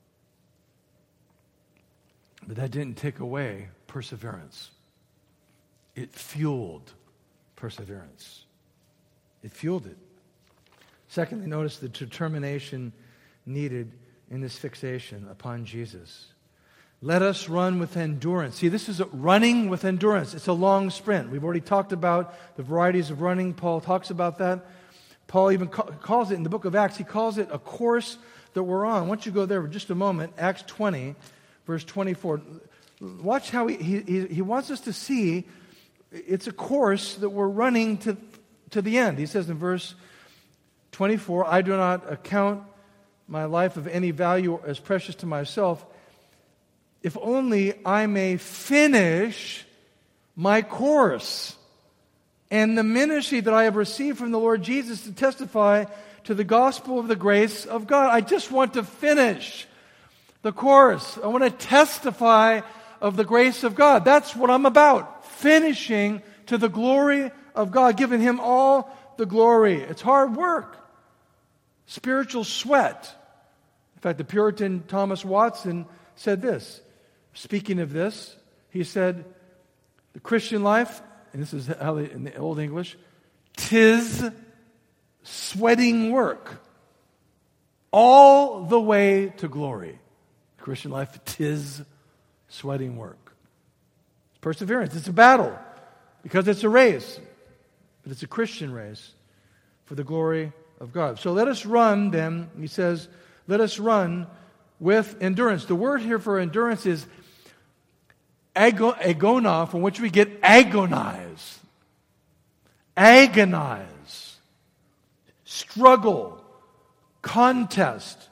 But that didn't take away perseverance. It fueled perseverance. It fueled it. Secondly, notice the determination needed in this fixation upon Jesus. Let us run with endurance. See, this is a running with endurance. It's a long sprint. We've already talked about the varieties of running. Paul talks about that. Paul even ca- calls it in the book of Acts, he calls it a course that we're on. Once you go there for just a moment, Acts twenty, verse twenty-four. Watch how he, he, he wants us to see it's a course that we're running to, to the end. He says in verse twenty-four, I do not account my life of any value as precious to myself, if only I may finish my course and the ministry that I have received from the Lord Jesus to testify to the gospel of the grace of God. I just want to finish the course. I want to testify of the grace of God. That's what I'm about. Finishing to the glory of God, giving Him all the glory. It's hard work. Spiritual sweat. In fact, the Puritan Thomas Watson said this. Speaking of this, he said, the Christian life, and this is how they, in the Old English, tis sweating work all the way to glory. The Christian life, tis sweating work. It's perseverance. It's a battle because it's a race, but it's a Christian race for the glory of God. So let us run then, he says, let us run with endurance. The word here for endurance is ago, agona, from which we get agonize. Agonize. Struggle. Contest.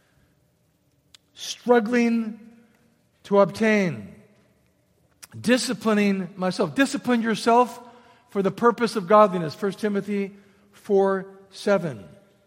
Struggling to obtain. Disciplining myself. Discipline yourself for the purpose of godliness. First Timothy four seven.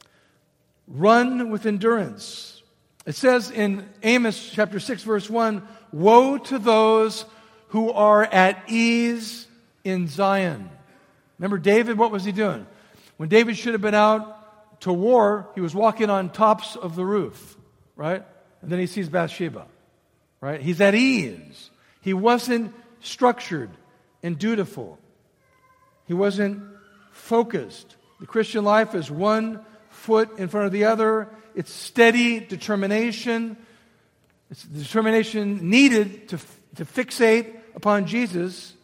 Run with endurance. It says in Amos chapter six verse one, woe to those who are at ease in Zion. Remember David, what was he doing? When David should have been out to war, he was walking on tops of the roof, right? And then he sees Bathsheba, right? He's at ease. He wasn't structured and dutiful. He wasn't focused. The Christian life is one foot in front of the other. It's steady determination. It's the determination needed to, to fixate upon Jesus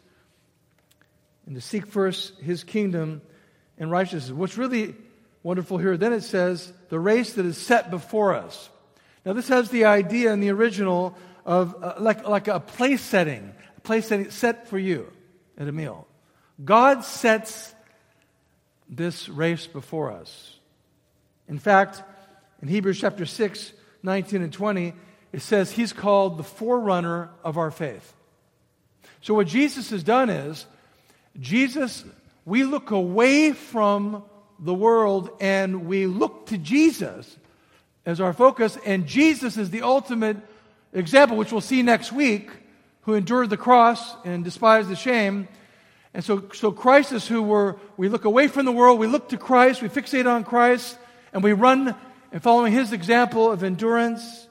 and to seek first His kingdom and righteousness. What's really wonderful here, then it says, the race that is set before us. Now this has the idea in the original of uh, like, like a place setting, a place setting set for you at a meal. God sets this race before us. In fact, in Hebrews chapter six, nineteen and twenty, it says He's called the forerunner of our faith. So what Jesus has done is, Jesus, we look away from the world and we look to Jesus as our focus, and Jesus is the ultimate example, which we'll see next week, who endured the cross and despised the shame. And so, so Christ is who we're, we look away from the world, we look to Christ, we fixate on Christ, and we run and following His example of endurance.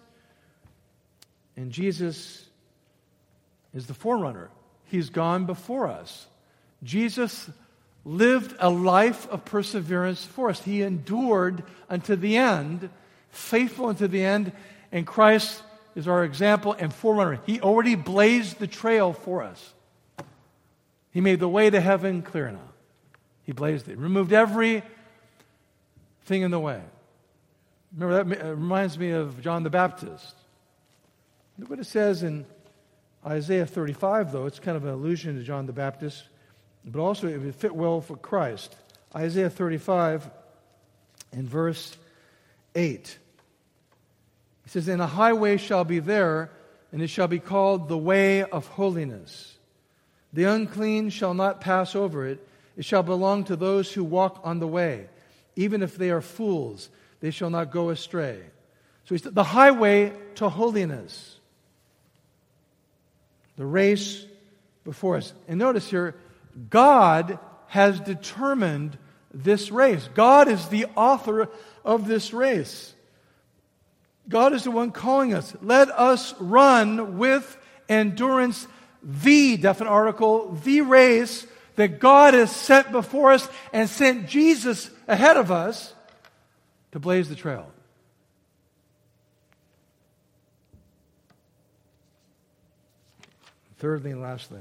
And Jesus is the forerunner. He's gone before us. Jesus lived a life of perseverance for us. He endured unto the end, faithful unto the end, and Christ is our example and forerunner. He already blazed the trail for us. He made the way to heaven clear enough. He blazed it. Removed every thing in the way. Remember, that reminds me of John the Baptist. Look what it says in Isaiah thirty-five, though. It's kind of an allusion to John the Baptist, but also it would fit well for Christ. Isaiah thirty-five in verse eight. He says, and a highway shall be there, and it shall be called the way of holiness. The unclean shall not pass over it. It shall belong to those who walk on the way. Even if they are fools, they shall not go astray. So he's the highway to holiness. The race before us. And notice here, God has determined this race. God is the author of this race. God is the one calling us. Let us run with endurance the, definite article, the race that God has set before us and sent Jesus ahead of us to blaze the trail. Thirdly and lastly,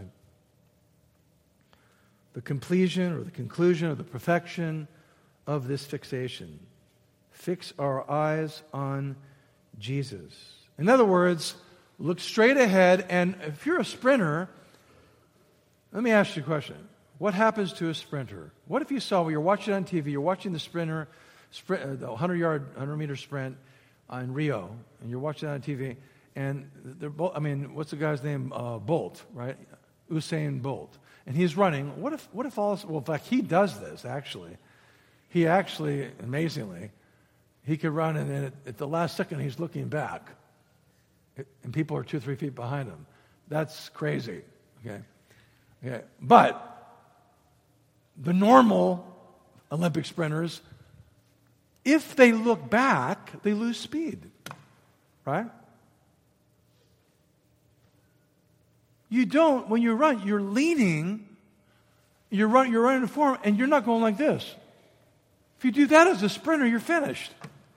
the completion or the conclusion or the perfection of this fixation. Fix our eyes on Jesus. In other words, look straight ahead, and if you're a sprinter, let me ask you a question. What happens to a sprinter? What if you saw, well, you're watching on T V, you're watching the sprinter, sprint, uh, the hundred-yard, hundred-meter sprint in Rio, and you're watching it on T V, And they're both, I mean, what's the guy's name? Uh, Bolt, right? Usain Bolt. And he's running. What if, what if all, well, in fact, he does this, actually. He actually, amazingly, he could run, and then at, at the last second, he's looking back. It, and people are two, three feet behind him. That's crazy, okay? Okay. But the normal Olympic sprinters, if they look back, they lose speed, right? You don't, when you run, you're leaning, you're, run, you're running a form, and you're not going like this. If you do that as a sprinter, you're finished.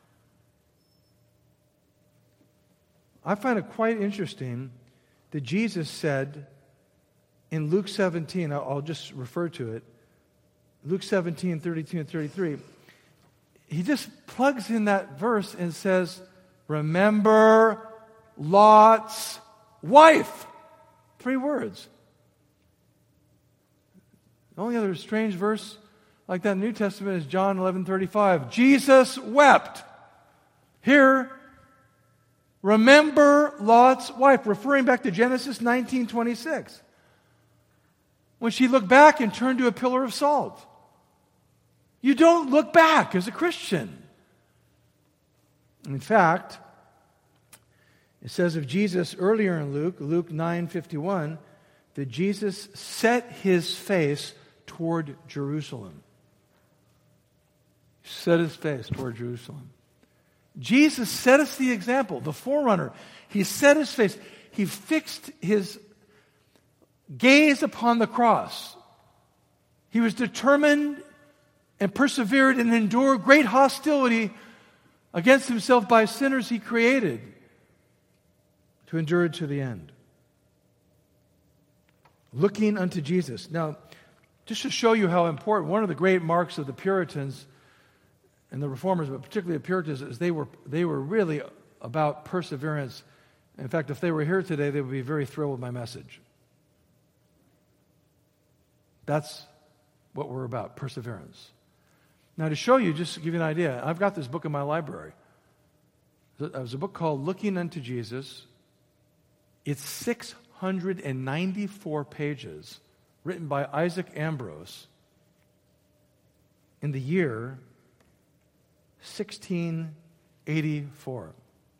I find it quite interesting that Jesus said in Luke seventeen, I'll just refer to it, Luke seventeen, thirty-two and thirty-three, he just plugs in that verse and says, remember Lot's wife. Three words. The only other strange verse like that in the New Testament is John eleven thirty-five. Jesus wept. Here, remember Lot's wife, referring back to Genesis nineteen twenty-six. When she looked back and turned to a pillar of salt. You don't look back as a Christian. In fact, it says of Jesus earlier in Luke, Luke nine fifty-one, that Jesus set his face toward Jerusalem. Set his face toward Jerusalem. Jesus set us the example, the forerunner. He set his face. He fixed his gaze upon the cross. He was determined and persevered and endured great hostility against himself by sinners he created to endure it to the end. Looking unto Jesus. Now, just to show you how important, one of the great marks of the Puritans and the Reformers, but particularly the Puritans, is they were they were really about perseverance. In fact, if they were here today, they would be very thrilled with my message. That's what we're about, perseverance. Now, to show you, just to give you an idea, I've got this book in my library. It was a book called Looking Unto Jesus. It's six hundred ninety-four pages, written by Isaac Ambrose in the year sixteen eighty-four.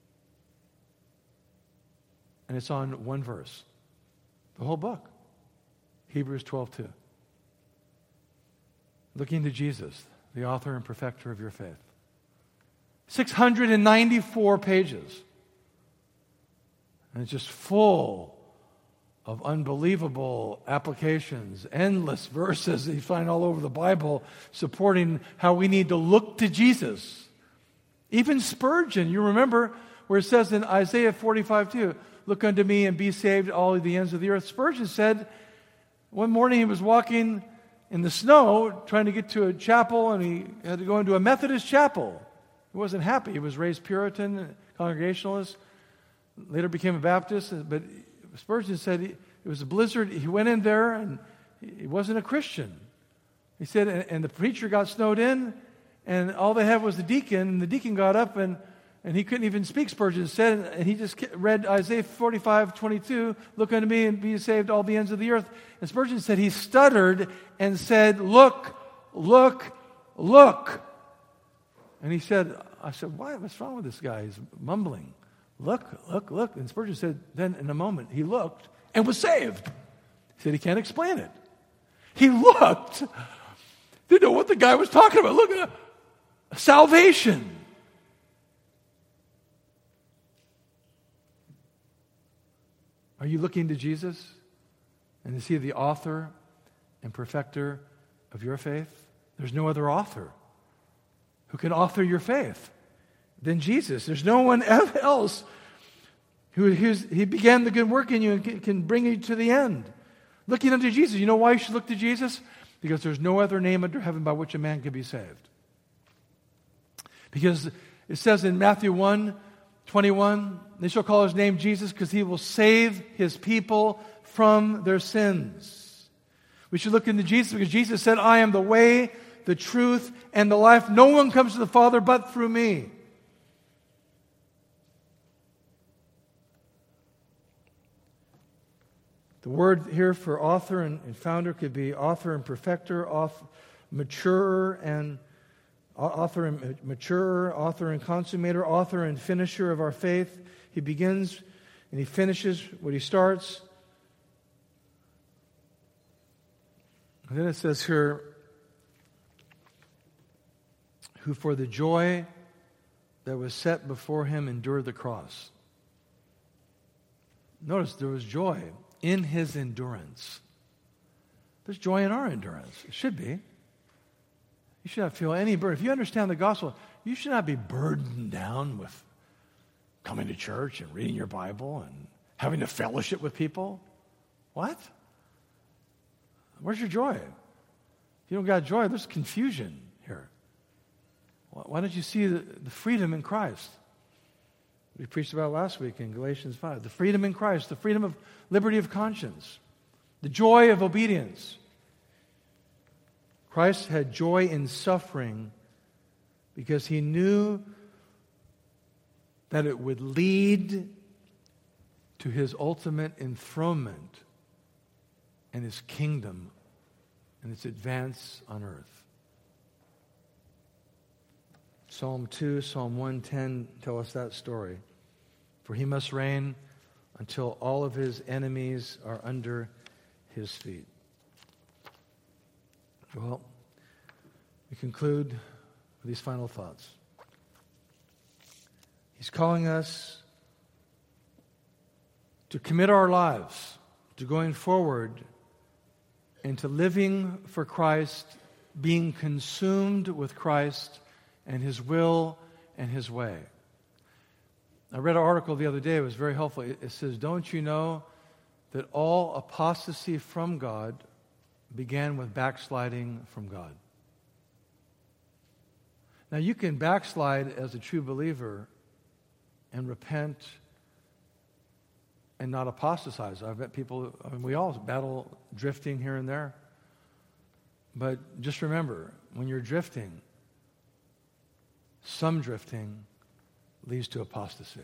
And it's on one verse. The whole book. Hebrews twelve two. Looking to Jesus, the author and perfecter of your faith. six hundred ninety-four pages. And it's just full of unbelievable applications, endless verses that you find all over the Bible supporting how we need to look to Jesus. Even Spurgeon, you remember where it says in Isaiah forty-five two, look unto me and be saved all of the ends of the earth. Spurgeon said one morning he was walking in the snow trying to get to a chapel, and he had to go into a Methodist chapel. He wasn't happy. He was raised Puritan, Congregationalist, later became a Baptist, but Spurgeon said he, it was a blizzard. He went in there, and he wasn't a Christian. He said, and, and the preacher got snowed in, and all they had was the deacon, and the deacon got up, and, and he couldn't even speak, Spurgeon said, and he just read Isaiah forty-five twenty-two, look unto me and be saved all the ends of the earth. And Spurgeon said he stuttered and said, look, look, look. And he said, I said, why? What's wrong with this guy? He's mumbling. Look, look, look. And Spurgeon said, then in a moment, he looked and was saved. He said he can't explain it. He looked, didn't know what the guy was talking about. Look at salvation. Are you looking to Jesus? And is he the author and perfecter of your faith? There's no other author who can author your faith than Jesus. There's no one else who who's, he began the good work in you and can, can bring you to the end. Looking unto Jesus. You know why you should look to Jesus? Because there's no other name under heaven by which a man can be saved. Because it says in Matthew one twenty-one, they shall call his name Jesus because he will save his people from their sins. We should look into Jesus because Jesus said, I am the way, the truth, and the life. No one comes to the Father but through me. The word here for author and, and founder could be author and perfecter, author, maturer and author and maturer, author and consummator, author and finisher of our faith. He begins and he finishes what he starts. And then it says here, who for the joy that was set before him endured the cross. Notice there was joy in his endurance. There's joy in our endurance. It should be. You should not feel any burden. If you understand the gospel, you should not be burdened down with coming to church and reading your Bible and having a fellowship with people. What? Where's your joy? If you don't got joy, there's confusion here. Why don't you see the, the freedom in Christ? We preached about last week in Galatians five. The freedom in Christ, the freedom of liberty of conscience, the joy of obedience. Christ had joy in suffering because he knew that it would lead to his ultimate enthronement and his kingdom and its advance on earth. Psalm two, Psalm one ten tell us that story. For he must reign until all of his enemies are under his feet. Well, we conclude with these final thoughts. He's calling us to commit our lives to going forward and to living for Christ, being consumed with Christ and his will and his way. I read an article the other day. It was very helpful. It says, don't you know that all apostasy from God began with backsliding from God? Now, you can backslide as a true believer and repent and not apostatize. I've met people, I mean, we all battle drifting here and there. But just remember, when you're drifting, some drifting leads to apostasy.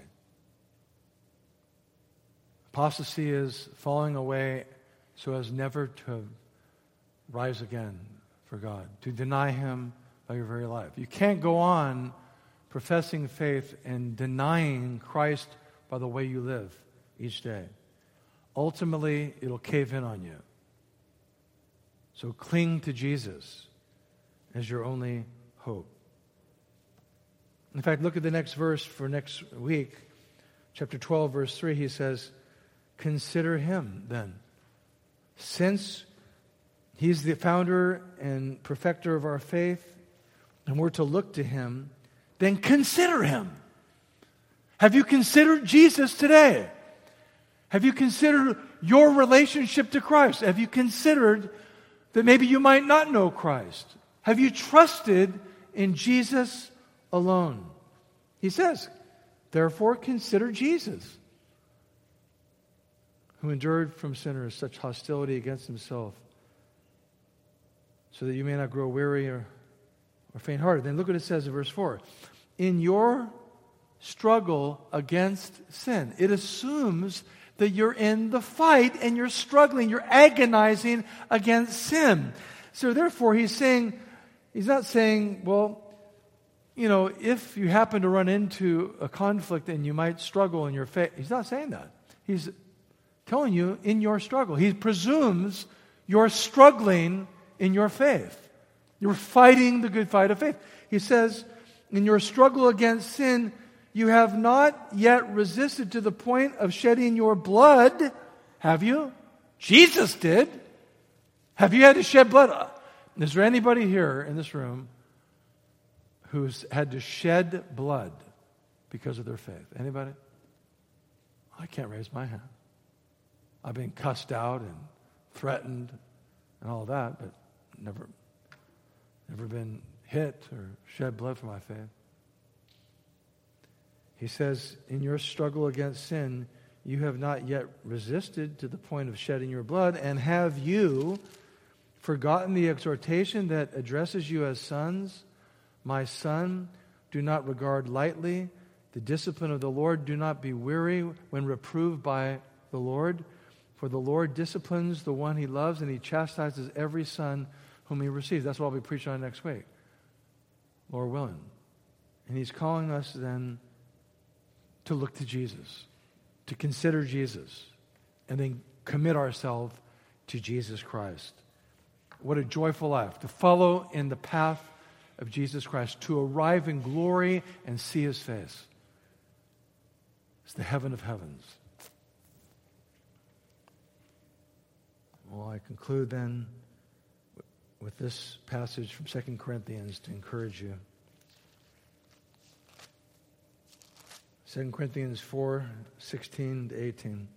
Apostasy is falling away so as never to rise again for God, to deny him by your very life. You can't go on professing faith and denying Christ by the way you live each day. Ultimately, it'll cave in on you. So cling to Jesus as your only hope. In fact, look at the next verse for next week. Chapter twelve, verse three, he says, consider him then. Since he's the founder and perfecter of our faith, and we're to look to him, then consider him. Have you considered Jesus today? Have you considered your relationship to Christ? Have you considered that maybe you might not know Christ? Have you trusted in Jesus alone? He says, therefore consider Jesus, who endured from sinners such hostility against himself, so that you may not grow weary or, or faint-hearted. Then look what it says in verse four. In your struggle against sin, it assumes that you're in the fight and you're struggling, you're agonizing against sin. So therefore, he's saying, he's not saying, well, you know, if you happen to run into a conflict and you might struggle in your faith. He's not saying that. He's telling you in your struggle. He presumes you're struggling in your faith. You're fighting the good fight of faith. He says, in your struggle against sin, you have not yet resisted to the point of shedding your blood. Have you? Jesus did. Have you had to shed blood? Is there anybody here in this room who's had to shed blood because of their faith? Anybody? I can't raise my hand. I've been cussed out and threatened and all that, but never, never been hit or shed blood for my faith. He says, in your struggle against sin, you have not yet resisted to the point of shedding your blood, and have you forgotten the exhortation that addresses you as sons? My son, do not regard lightly the discipline of the Lord. Do not be weary when reproved by the Lord. For the Lord disciplines the one he loves, and he chastises every son whom he receives. That's what I'll be preaching on next week, Lord willing. And he's calling us then to look to Jesus, to consider Jesus, and then commit ourselves to Jesus Christ. What a joyful life, to follow in the path of Jesus Christ, to arrive in glory and see his face. It's the heaven of heavens. Well, I conclude then with this passage from Second Corinthians to encourage you. Second Corinthians four, sixteen to eighteen.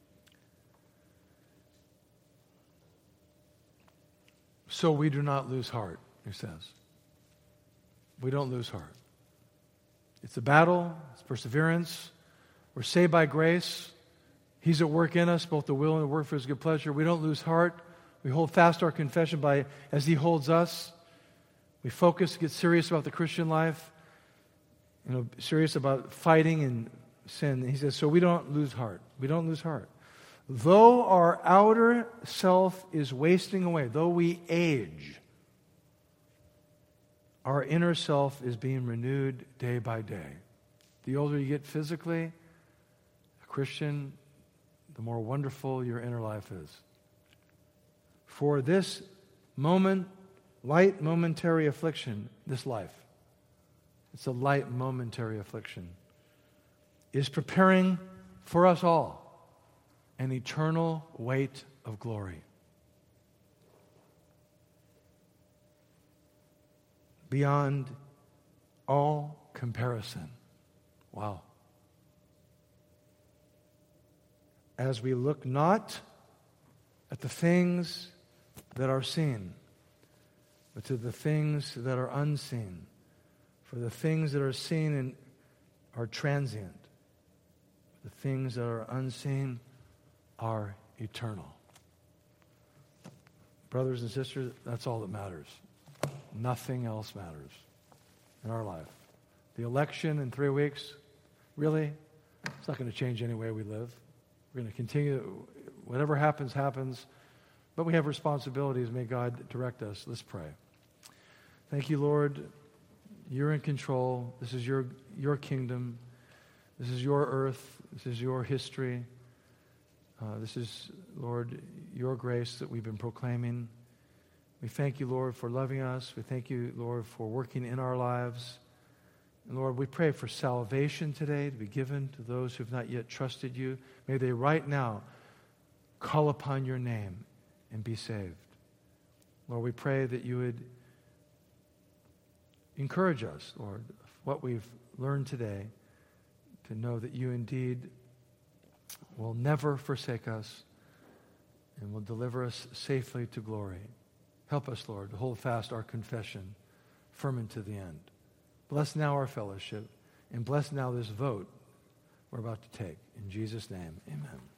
So we do not lose heart, he says. We don't lose heart. It's a battle, it's perseverance. We're saved by grace. He's at work in us, both the will and the work for his good pleasure. We don't lose heart. We hold fast our confession by as he holds us. We focus, get serious about the Christian life, you know, serious about fighting and sin. He says, so we don't lose heart. We don't lose heart. Though our outer self is wasting away, though we age, our inner self is being renewed day by day. The older you get physically, a Christian, the more wonderful your inner life is. For this moment, light momentary affliction, this life, it's a light momentary affliction, is preparing for us all an eternal weight of glory. Beyond all comparison. Wow. As we look not at the things that are seen, but to the things that are unseen. For the things that are seen and are transient. The things that are unseen are eternal. Brothers and sisters, that's all that matters. Nothing else matters in our life. The election in three weeks, really, it's not going to change any way we live. We're going to continue, whatever happens, happens. But we have responsibilities. May God direct us. Let's pray. Thank you, Lord. You're in control. This is your, your kingdom. This is your earth. This is your history. Uh, this is, Lord, your grace that we've been proclaiming. We thank you, Lord, for loving us. We thank you, Lord, for working in our lives. And Lord, we pray for salvation today to be given to those who have not yet trusted you. May they right now call upon your name and be saved. Lord, we pray that you would encourage us, Lord, what we've learned today, to know that you indeed will never forsake us and will deliver us safely to glory. Help us, Lord, to hold fast our confession firm into the end. Bless now our fellowship, and bless now this vote we're about to take. In Jesus' name, amen.